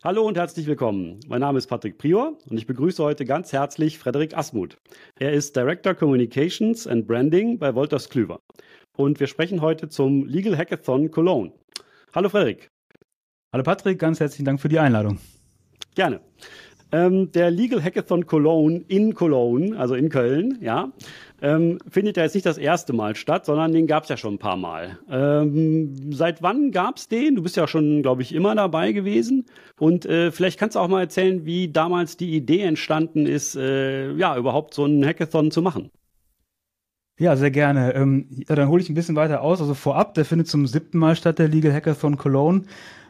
Hallo und herzlich willkommen. Mein Name ist Patrick Prior und ich begrüße heute ganz herzlich Frederik Asmuth. Er ist Director Communications and Branding bei Wolters Kluwer. Und wir sprechen heute zum Legal Hackathon Cologne. Hallo Frederik. Hallo Patrick, ganz herzlichen Dank für die Einladung. Gerne. Der Legal Hackathon Cologne in Cologne, also in Köln, ja, findet ja jetzt nicht das erste Mal statt, sondern den gab es ja schon ein paar Mal. Seit wann gab es den? Du bist ja schon, glaube ich, immer dabei gewesen. Und vielleicht kannst du auch mal erzählen, wie damals die Idee entstanden ist, überhaupt so einen Hackathon zu machen. Ja, sehr gerne. Dann hole ich ein bisschen weiter aus. Also vorab, der findet zum 7. Mal statt, der Legal Hackathon Cologne.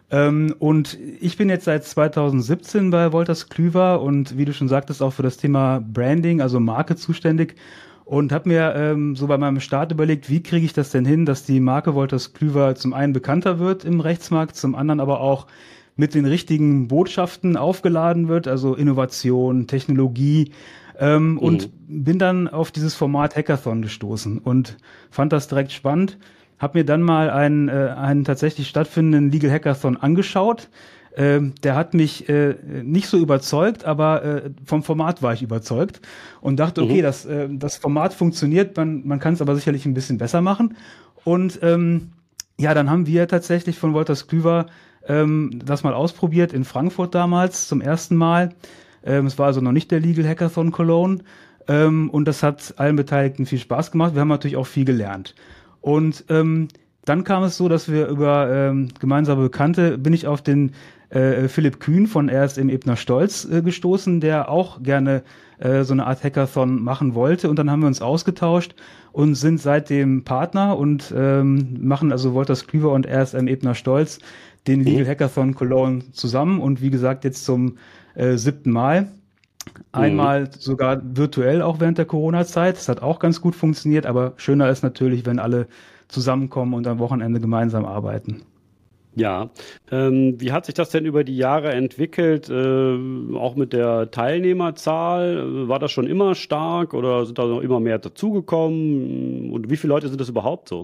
Und ich bin jetzt seit 2017 bei Wolters Kluwer und wie du schon sagtest, auch für das Thema Branding, also Marke zuständig. Und habe mir so bei meinem Start überlegt, wie kriege ich das denn hin, dass die Marke Wolters Kluwer zum einen bekannter wird im Rechtsmarkt, zum anderen aber auch mit den richtigen Botschaften aufgeladen wird, also Innovation, Technologie. Und bin dann auf dieses Format Hackathon gestoßen und fand das direkt spannend. Habe mir dann mal einen tatsächlich stattfindenden Legal Hackathon angeschaut. Der hat mich nicht so überzeugt, aber vom Format war ich überzeugt und dachte, okay, das Format funktioniert, man kann es aber sicherlich ein bisschen besser machen. Und dann haben wir tatsächlich von Wolters Kluwer das mal ausprobiert in Frankfurt damals zum ersten Mal. Es war also noch nicht der Legal Hackathon Cologne und das hat allen Beteiligten viel Spaß gemacht. Wir haben natürlich auch viel gelernt. Und dann kam es so, dass wir über gemeinsame Bekannte bin ich auf den Philipp Kühn von RSM Ebner Stolz gestoßen, der auch gerne so eine Art Hackathon machen wollte. Und dann haben wir uns ausgetauscht und sind seitdem Partner und machen also Wolters Kluwer und RSM Ebner Stolz den Legal Hackathon Cologne zusammen. Und wie gesagt, jetzt zum 7. Mal. Einmal sogar virtuell auch während der Corona-Zeit. Das hat auch ganz gut funktioniert, aber schöner ist natürlich, wenn alle zusammenkommen und am Wochenende gemeinsam arbeiten. Ja, wie hat sich das denn über die Jahre entwickelt, auch mit der Teilnehmerzahl? War das schon immer stark oder sind da noch immer mehr dazugekommen? Und wie viele Leute sind das überhaupt so?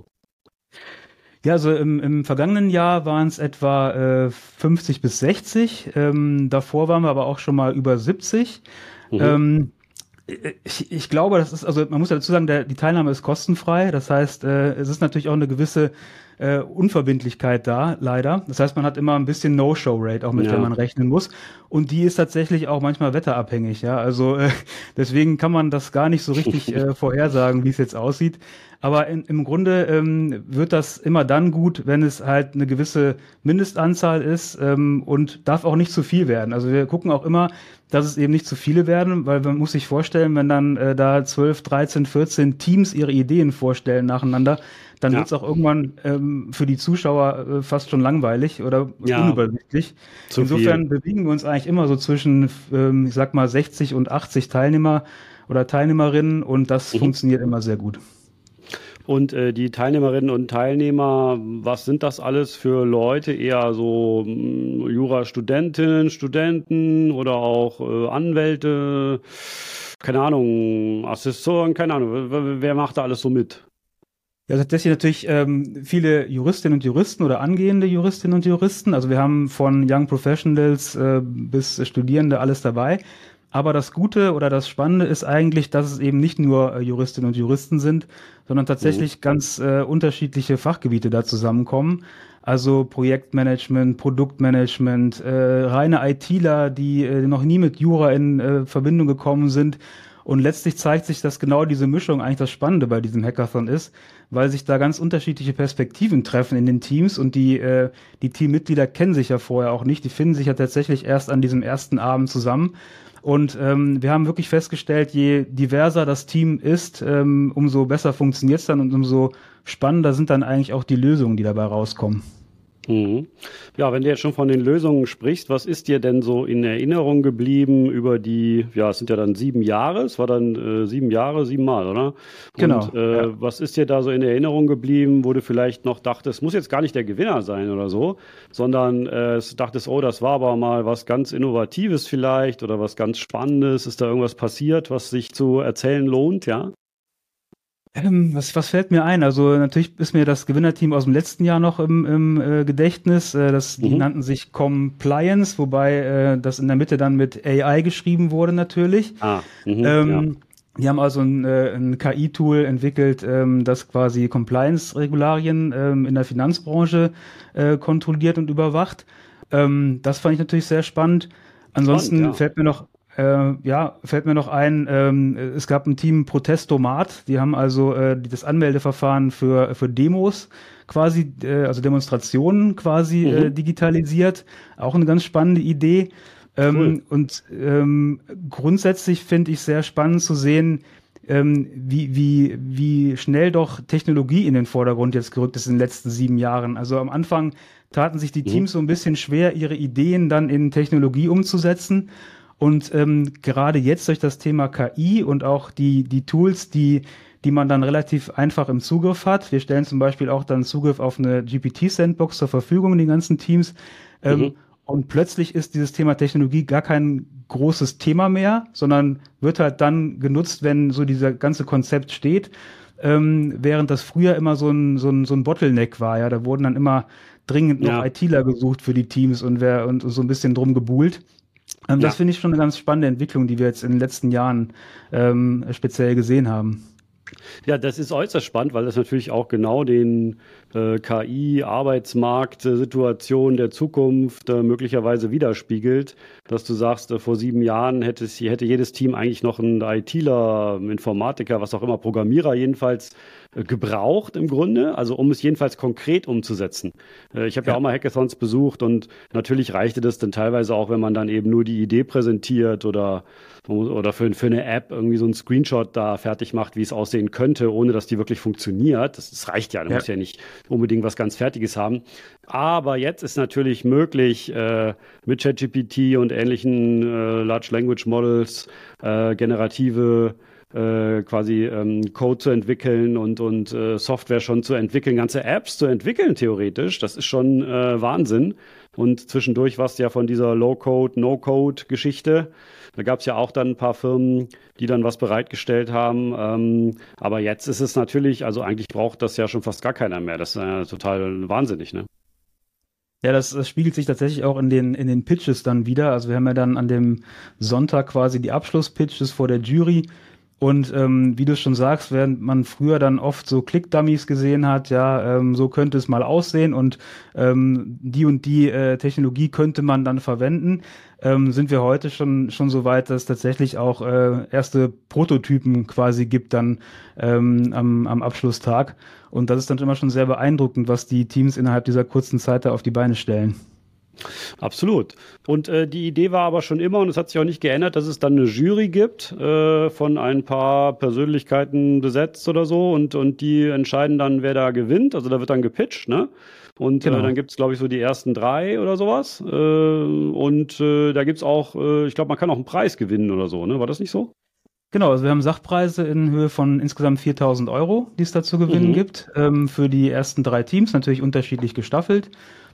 Ja, also im vergangenen Jahr waren es etwa 50 bis 60. Davor waren wir aber auch schon mal über 70. Ich glaube, das ist, also man muss ja dazu sagen, die Teilnahme ist kostenfrei. Das heißt, es ist natürlich auch eine gewisse Unverbindlichkeit da, leider. Das heißt, man hat immer ein bisschen No-Show-Rate, auch mit der man rechnen muss. Und die ist tatsächlich auch manchmal wetterabhängig, ja. Also deswegen kann man das gar nicht so richtig vorhersagen, wie es jetzt aussieht. Aber im Grunde wird das immer dann gut, wenn es halt eine gewisse Mindestanzahl ist und darf auch nicht zu viel werden. Also wir gucken auch immer, dass es eben nicht zu viele werden, weil man muss sich vorstellen, wenn dann da 12, 13, 14 Teams ihre Ideen vorstellen nacheinander, dann wird es auch irgendwann für die Zuschauer fast schon langweilig oder unübersichtlich. Insofern bewegen wir uns eigentlich immer so zwischen, ich sag mal, 60 und 80 Teilnehmer oder Teilnehmerinnen und das funktioniert immer sehr gut. Und die Teilnehmerinnen und Teilnehmer, was sind das alles für Leute? Eher so Jurastudentinnen, Studenten oder auch Anwälte, keine Ahnung, Assessoren, keine Ahnung. Wer macht da alles so mit? Ja, tatsächlich natürlich viele Juristinnen und Juristen oder angehende Juristinnen und Juristen. Also wir haben von Young Professionals bis Studierende alles dabei. Aber das Gute oder das Spannende ist eigentlich, dass es eben nicht nur Juristinnen und Juristen sind, sondern tatsächlich ganz unterschiedliche Fachgebiete da zusammenkommen. Also Projektmanagement, Produktmanagement, reine ITler, die noch nie mit Jura in Verbindung gekommen sind. Und letztlich zeigt sich, dass genau diese Mischung eigentlich das Spannende bei diesem Hackathon ist, weil sich da ganz unterschiedliche Perspektiven treffen in den Teams und die Teammitglieder kennen sich ja vorher auch nicht. Die finden sich ja tatsächlich erst an diesem ersten Abend zusammen. Und wir haben wirklich festgestellt, je diverser das Team ist, umso besser funktioniert es dann und umso spannender sind dann eigentlich auch die Lösungen, die dabei rauskommen. Ja, wenn du jetzt schon von den Lösungen sprichst, was ist dir denn so in Erinnerung geblieben über die, es sind ja dann 7 Jahre, es war dann 7 Jahre, 7 Mal, oder? Genau. Und was ist dir da so in Erinnerung geblieben, wo du vielleicht noch dachtest, muss jetzt gar nicht der Gewinner sein oder so, sondern dachtest, oh, das war aber mal was ganz Innovatives vielleicht oder was ganz Spannendes, ist da irgendwas passiert, was sich zu erzählen lohnt, ja? Was fällt mir ein? Also natürlich ist mir das Gewinnerteam aus dem letzten Jahr noch im Gedächtnis. Die nannten sich Compliance, wobei das in der Mitte dann mit AI geschrieben wurde natürlich. Ja. Die haben also ein KI-Tool entwickelt, das quasi Compliance-Regularien in der Finanzbranche kontrolliert und überwacht. Das fand ich natürlich sehr spannend. Ansonsten Spannend, fällt mir noch ein, es gab ein Team Protestomat, die haben also das Anmeldeverfahren für Demos quasi, also Demonstrationen quasi digitalisiert. Auch eine ganz spannende Idee. Cool. Grundsätzlich finde ich sehr spannend zu sehen, wie schnell doch Technologie in den Vordergrund jetzt gerückt ist in den letzten 7 Jahren. Also am Anfang taten sich die Teams so ein bisschen schwer, ihre Ideen dann in Technologie umzusetzen. Und gerade jetzt durch das Thema KI und auch die Tools, die man dann relativ einfach im Zugriff hat. Wir stellen zum Beispiel auch dann Zugriff auf eine GPT-Sandbox zur Verfügung, den ganzen Teams. Und plötzlich ist dieses Thema Technologie gar kein großes Thema mehr, sondern wird halt dann genutzt, wenn so dieser ganze Konzept steht. Während das früher immer so ein Bottleneck war. Ja, da wurden dann immer dringend noch ITler gesucht für die Teams und so ein bisschen drum gebuhlt. Das finde ich schon eine ganz spannende Entwicklung, die wir jetzt in den letzten Jahren speziell gesehen haben. Ja, das ist äußerst spannend, weil das natürlich auch genau den KI-Arbeitsmarkt-Situation der Zukunft möglicherweise widerspiegelt, dass du sagst, vor 7 Jahren hätte jedes Team eigentlich noch einen ITler, Informatiker, was auch immer, Programmierer jedenfalls gebraucht im Grunde, also um es jedenfalls konkret umzusetzen. Ich habe ja auch mal Hackathons besucht und natürlich reichte das dann teilweise auch, wenn man dann eben nur die Idee präsentiert oder für eine App irgendwie so einen Screenshot da fertig macht, wie es aussehen könnte, ohne dass die wirklich funktioniert. Das reicht ja, du musst ja nicht unbedingt was ganz Fertiges haben. Aber jetzt ist natürlich möglich, mit ChatGPT und ähnlichen Large Language Models generative Code zu entwickeln und Software schon zu entwickeln, ganze Apps zu entwickeln theoretisch. Das ist schon Wahnsinn. Und zwischendurch war es ja von dieser Low-Code, No-Code-Geschichte. Da gab es ja auch dann ein paar Firmen, die dann was bereitgestellt haben. Aber jetzt ist es natürlich, also eigentlich braucht das ja schon fast gar keiner mehr. Das ist total wahnsinnig, ne? Ja, das spiegelt sich tatsächlich auch in den Pitches dann wieder. Also wir haben ja dann an dem Sonntag quasi die Abschlusspitches vor der Jury. Und wie du schon sagst, während man früher dann oft so Click-Dummies gesehen hat, so könnte es mal aussehen und die und die Technologie könnte man dann verwenden, sind wir heute schon so weit, dass es tatsächlich auch erste Prototypen quasi gibt dann am Abschlusstag. Und das ist dann immer schon sehr beeindruckend, was die Teams innerhalb dieser kurzen Zeit da auf die Beine stellen. Absolut. Und die Idee war aber schon immer, und es hat sich auch nicht geändert, dass es dann eine Jury gibt, von ein paar Persönlichkeiten besetzt oder so, und die entscheiden dann, wer da gewinnt. Also da wird dann gepitcht, ne? Und Genau. dann gibt es, glaube ich, so die ersten 3 oder sowas. Da gibt es auch, ich glaube, man kann auch einen Preis gewinnen oder so, ne? War das nicht so? Genau, also wir haben Sachpreise in Höhe von insgesamt 4.000 Euro, die es da zu gewinnen gibt, für die ersten 3 Teams, natürlich unterschiedlich gestaffelt.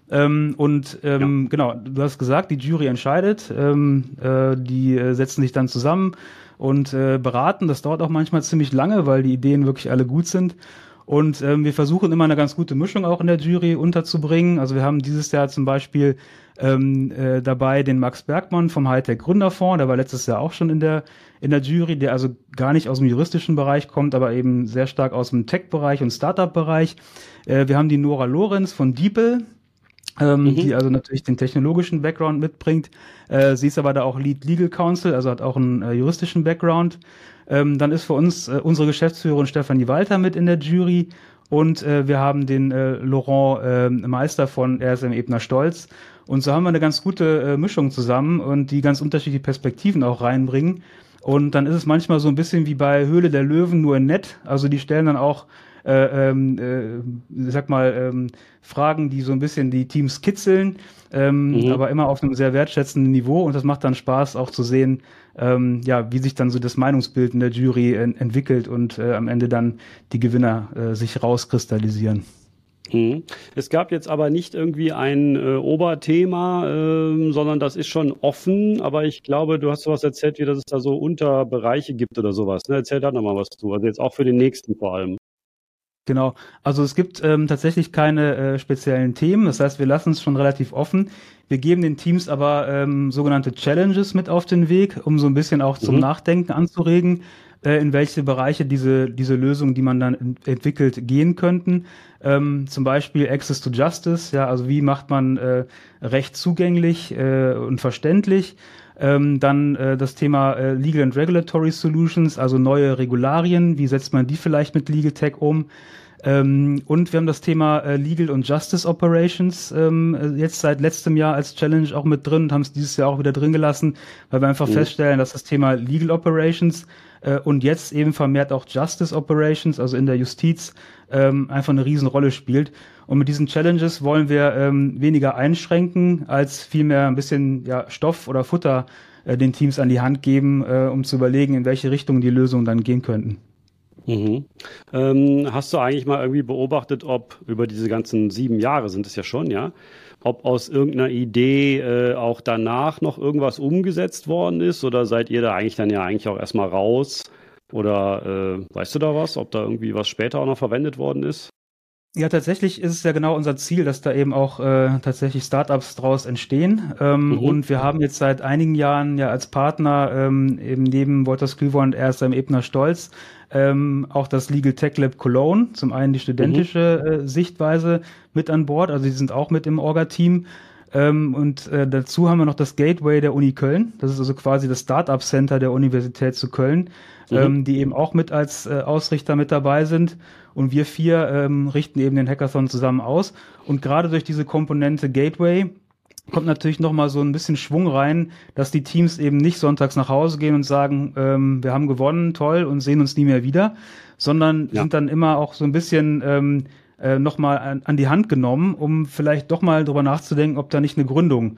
Genau, du hast gesagt, die Jury entscheidet, die setzen sich dann zusammen und beraten. Das dauert auch manchmal ziemlich lange, weil die Ideen wirklich alle gut sind. Und wir versuchen immer eine ganz gute Mischung auch in der Jury unterzubringen. Also wir haben dieses Jahr zum Beispiel dabei den Max Bergmann vom Hightech Gründerfonds, der war letztes Jahr auch schon in der Jury, der also gar nicht aus dem juristischen Bereich kommt, aber eben sehr stark aus dem Tech-Bereich und Startup-Bereich. Wir haben die Nora Lorenz von DeepL, die also natürlich den technologischen Background mitbringt. Sie ist aber da auch Lead Legal Counsel, also hat auch einen juristischen Background. Dann ist für uns unsere Geschäftsführerin Stefanie Walter mit in der Jury und wir haben den Laurent Meister von RSM Ebner Stolz. Und so haben wir eine ganz gute Mischung zusammen und die ganz unterschiedliche Perspektiven auch reinbringen. Und dann ist es manchmal so ein bisschen wie bei Höhle der Löwen, nur in nett. Also die stellen dann auch Fragen, die so ein bisschen die Teams kitzeln, aber immer auf einem sehr wertschätzenden Niveau, und das macht dann Spaß auch zu sehen, wie sich dann so das Meinungsbild in der Jury entwickelt und am Ende dann die Gewinner sich rauskristallisieren. Mhm. Es gab jetzt aber nicht irgendwie ein Oberthema, sondern das ist schon offen. Aber ich glaube, du hast sowas erzählt, wie dass es da so Unterbereiche gibt oder sowas. Ne? Erzähl da nochmal was zu. Also jetzt auch für den nächsten vor allem. Genau. Also es gibt tatsächlich keine speziellen Themen. Das heißt, wir lassen es schon relativ offen. Wir geben den Teams aber sogenannte Challenges mit auf den Weg, um so ein bisschen auch zum Mhm. Nachdenken anzuregen, in welche Bereiche diese Lösungen, die man dann entwickelt, gehen könnten. Zum Beispiel Access to Justice, ja, also wie macht man Recht zugänglich und verständlich. Dann das Thema Legal and Regulatory Solutions, also neue Regularien, wie setzt man die vielleicht mit Legal Tech um? Und wir haben das Thema Legal und Justice Operations jetzt seit letztem Jahr als Challenge auch mit drin und haben es dieses Jahr auch wieder drin gelassen, weil wir einfach Mhm. feststellen, dass das Thema Legal Operations und jetzt eben vermehrt auch Justice Operations, also in der Justiz, einfach eine Riesenrolle spielt. Und mit diesen Challenges wollen wir weniger einschränken, als vielmehr ein bisschen ja, Stoff oder Futter den Teams an die Hand geben, um zu überlegen, in welche Richtung die Lösungen dann gehen könnten. Mhm. Hast du eigentlich mal irgendwie beobachtet, ob über diese ganzen 7 Jahre sind es ja schon, ja, ob aus irgendeiner Idee auch danach noch irgendwas umgesetzt worden ist oder seid ihr da eigentlich dann ja eigentlich auch erstmal raus? Oder weißt du da was, ob da irgendwie was später auch noch verwendet worden ist? Ja, tatsächlich ist es ja genau unser Ziel, dass da eben auch tatsächlich Startups draus entstehen. Mhm. Und wir haben jetzt seit einigen Jahren ja als Partner eben neben Wolters Kluwer und RSM Ebner Stolz auch das Legal Tech Lab Cologne, zum einen die Mhm. studentische Sichtweise mit an Bord, also die sind auch mit im Orga-Team. Und dazu haben wir noch das Gateway der Uni Köln. Das ist also quasi das Startup Center der Universität zu Köln, Mhm. die eben auch mit als Ausrichter mit dabei sind. Und wir vier richten eben den Hackathon zusammen aus. Und gerade durch diese Komponente Gateway kommt natürlich noch mal so ein bisschen Schwung rein, dass die Teams eben nicht sonntags nach Hause gehen und sagen, wir haben gewonnen, toll, und sehen uns nie mehr wieder, sondern Ja. sind dann immer auch so ein bisschen noch mal an die Hand genommen, um vielleicht doch mal drüber nachzudenken, ob da nicht eine Gründung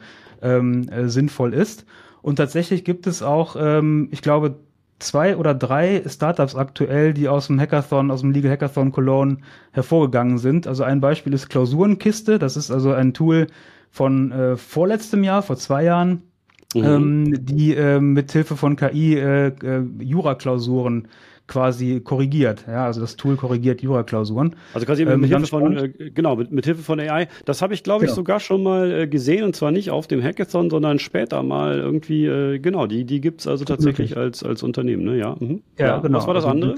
sinnvoll ist. Und tatsächlich gibt es auch, ich glaube, 2 oder 3 Startups aktuell, die aus dem Hackathon, aus dem Legal Hackathon Cologne hervorgegangen sind. Also ein Beispiel ist Klausurenkiste. Das ist also ein Tool von vorletztem Jahr, vor 2 Jahren, Mhm. die mit Hilfe von KI Jura-Klausuren quasi korrigiert. Ja, also das Tool korrigiert Jura-Klausuren. Also quasi mit Hilfe Ganz von, spannend. genau, mit Hilfe von AI. Das habe ich, glaube ich, Genau. sogar schon mal gesehen und zwar nicht auf dem Hackathon, sondern später mal irgendwie, genau, die gibt's also tatsächlich Möglich. als Unternehmen, ne? Ja. Mhm. Ja, Ja. Was genau. war das Also andere?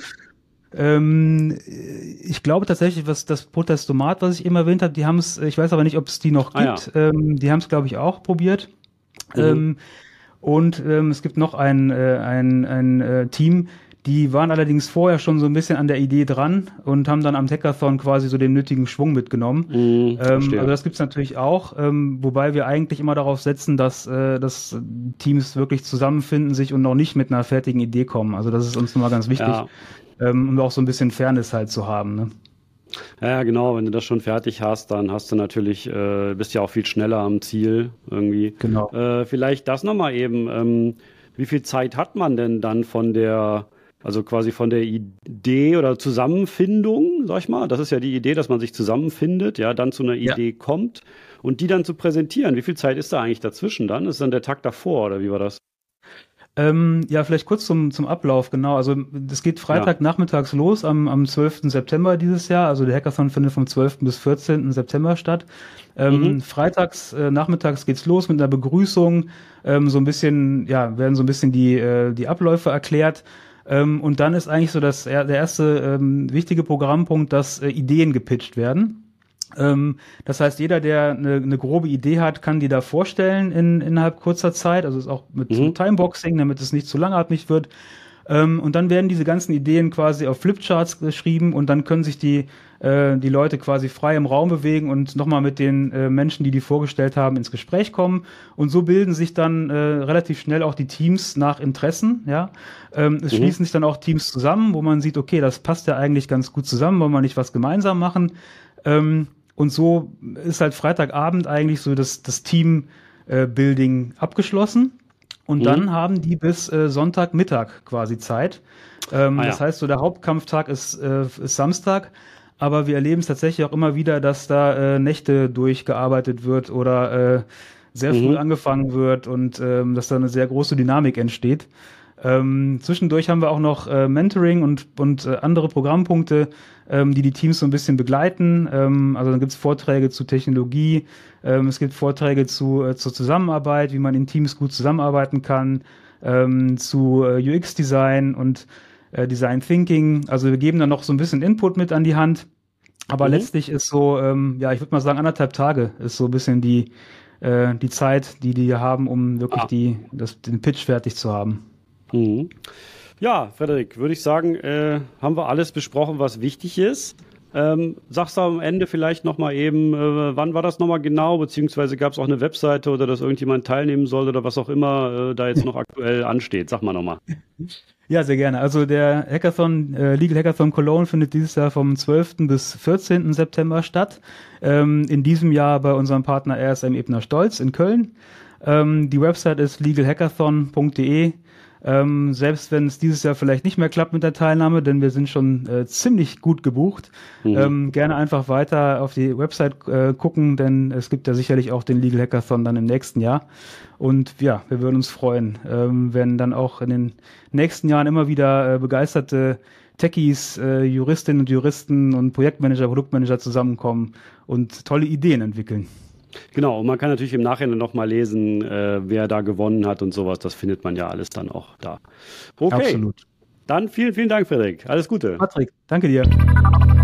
ähm, ich glaube tatsächlich, was das Protestomat, was ich eben erwähnt habe, die haben es, ich weiß aber nicht, ob es die noch Ah ja. gibt. Die haben es, glaube ich, auch probiert. Mhm. Ähm, und es gibt noch ein Team, die waren allerdings vorher schon so ein bisschen an der Idee dran und haben dann am Hackathon quasi so den nötigen Schwung mitgenommen. Mhm. Also Verstehe. das gibt's natürlich auch, wobei wir eigentlich immer darauf setzen, dass Teams wirklich zusammenfinden sich und noch nicht mit einer fertigen Idee kommen. Also das ist uns nochmal ganz wichtig, Ja. um auch so ein bisschen Fairness halt zu haben. Ne? Ja, ja, genau. Wenn du das schon fertig hast, dann hast du natürlich, bist ja auch viel schneller am Ziel irgendwie. Genau. Vielleicht das nochmal eben. Wie viel Zeit hat man denn dann also quasi von der Idee oder Zusammenfindung, sag ich mal? Das ist ja die Idee, dass man sich zusammenfindet, ja, dann zu einer Ja. Idee kommt und die dann zu präsentieren. Wie viel Zeit ist da eigentlich dazwischen dann? Ist dann der Tag davor oder wie war das? Ja, vielleicht kurz zum Ablauf, genau. Also das geht Ja. Freitagnachmittags los am 12. September dieses Jahr. Also der Hackathon findet vom 12. bis 14. September statt. Mhm. Freitags nachmittags geht's los mit einer Begrüßung. So ein bisschen, ja, werden so ein bisschen die Abläufe erklärt. Und dann ist eigentlich so der erste wichtige Programmpunkt, dass Ideen gepitcht werden. Das heißt, jeder, der eine grobe Idee hat, kann die da vorstellen innerhalb kurzer Zeit. Also ist auch mit Mhm. Timeboxing, damit es nicht zu langatmig wird. Und dann werden diese ganzen Ideen quasi auf Flipcharts geschrieben und dann können sich die Leute quasi frei im Raum bewegen und nochmal mit den Menschen, die vorgestellt haben, ins Gespräch kommen. Und so bilden sich dann relativ schnell auch die Teams nach Interessen. Ja, es Mhm. schließen sich dann auch Teams zusammen, wo man sieht, okay, das passt ja eigentlich ganz gut zusammen, wollen wir nicht was gemeinsam machen. Und so ist halt Freitagabend eigentlich so das Team-Building abgeschlossen. Und Mhm. dann haben die bis Sonntagmittag quasi Zeit. Ah Das ja. heißt, so der Hauptkampftag ist Samstag. aber wir erleben es tatsächlich auch immer wieder, dass da Nächte durchgearbeitet wird oder sehr früh angefangen wird und dass da eine sehr große Dynamik entsteht. Zwischendurch haben wir auch noch Mentoring und andere Programmpunkte, die Teams so ein bisschen begleiten. Also dann gibt es Vorträge zu Technologie, es gibt Vorträge zur Zusammenarbeit, wie man in Teams gut zusammenarbeiten kann, zu UX-Design und Design Thinking. Also wir geben dann noch so ein bisschen Input mit an die Hand. Aber letztlich ist so, ja, ich würde mal sagen, 1,5 Tage ist so ein bisschen die Zeit, die haben, um wirklich den Pitch fertig zu haben. Mhm. Ja, Frederik, würde ich sagen, haben wir alles besprochen, was wichtig ist. Sagst du am Ende vielleicht nochmal eben, wann war das nochmal genau, beziehungsweise gab es auch eine Webseite oder dass irgendjemand teilnehmen soll oder was auch immer da jetzt noch aktuell ansteht. Sag mal nochmal. Ja, sehr gerne. Also der Hackathon, Legal Hackathon Cologne findet dieses Jahr vom 12. bis 14. September statt. In diesem Jahr bei unserem Partner RSM Ebner Stolz in Köln. Die Website ist legalhackathon.de. Selbst wenn es dieses Jahr vielleicht nicht mehr klappt mit der Teilnahme, denn wir sind schon ziemlich gut gebucht, gerne einfach weiter auf die Website gucken, denn es gibt ja sicherlich auch den Legal Hackathon dann im nächsten Jahr. Und ja, wir würden uns freuen, wenn dann auch in den nächsten Jahren immer wieder begeisterte Techies, Juristinnen und Juristen und Projektmanager, Produktmanager zusammenkommen und tolle Ideen entwickeln. Genau, und man kann natürlich im Nachhinein nochmal lesen, wer da gewonnen hat und sowas. Das findet man ja alles dann auch da. Okay, Absolut. Dann vielen, vielen Dank, Frederik. Alles Gute. Patrick, danke dir.